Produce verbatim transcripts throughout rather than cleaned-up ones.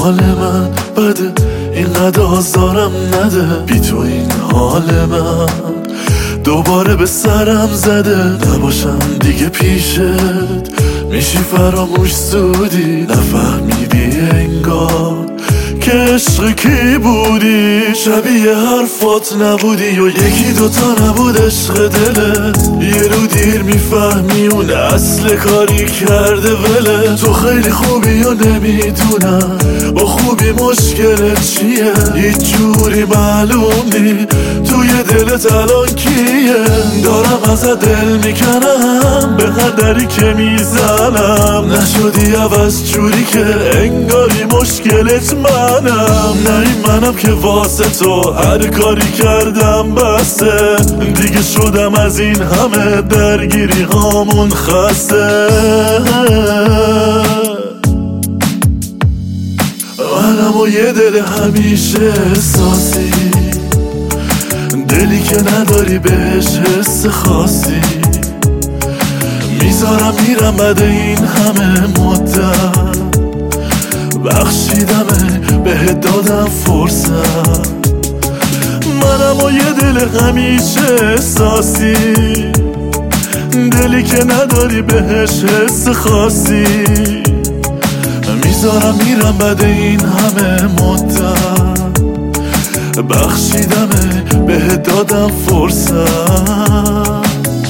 حال من بده، اینقدر آزارم نده. بی تو این حال من دوباره به سرم زده. نباشم دیگه پیشت میشی فراموش زودی. نفهمیدی انگار که عشق کی بودی. شبیه حرفات نبودی و یکی دوتا نبود عشق دلت. یه رو دیر میفهمی اون اصل کاری کرده وله. تو خیلی خوبی و نمیدونم با خوبی مشکلت چیه. هیچ جوری معلوم نی توی دلت الان کیه. دارم ازت دل میکنم به قدری که میزنم. نشدی عوض جوری که انگاری مشکلت منم. نه این منم که واسه تو هر کاری کردم بسه. دیگه شدم از این همه درگیری هامون خسته. منم و یه دل همیشه احساسی، دلی که نداری بهش حس خاصی. میذارم میرم بعد این همه مدت. بخشیدمه بهت دادم فرصت. منم و یه دل همیشه احساسی، دلی که نداری بهش حس خاصی. میذارم میرم بعد این همه مدت. بخشیدمه بهت دادم فرصت.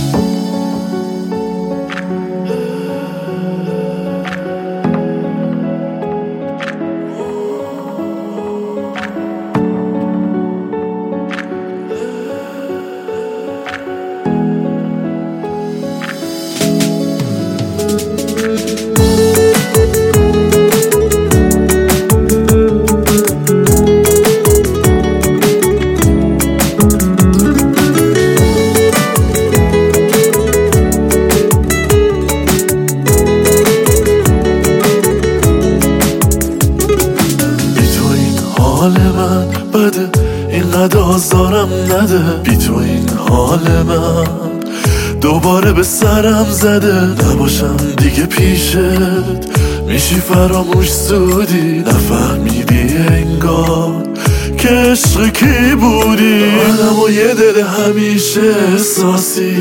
حال من بده، اینقدر آزارم نده. بی تو این حال من دوباره به سرم زده. نباشم دیگه پیشت میشی فراموش زودی. نفهمیدی انگار که عشق کی بودی. منم و یه دل همیشه احساسی،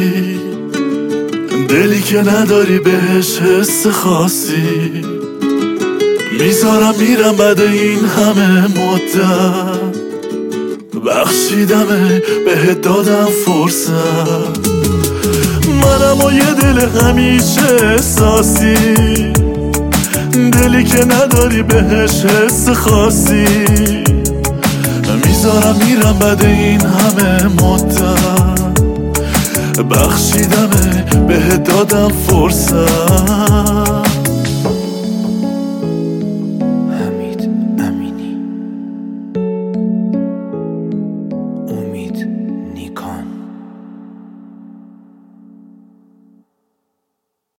دلی که نداری بهش حس خاصی. میذارم میرم بعد این همه مدت. بخشیدمه بهت دادم فرصت. منم و یه دل همیشه احساسی، دلی که نداری بهش حس خاصی. میذارم میرم بعد این همه مدت. بخشیدمه بهت دادم فرصت.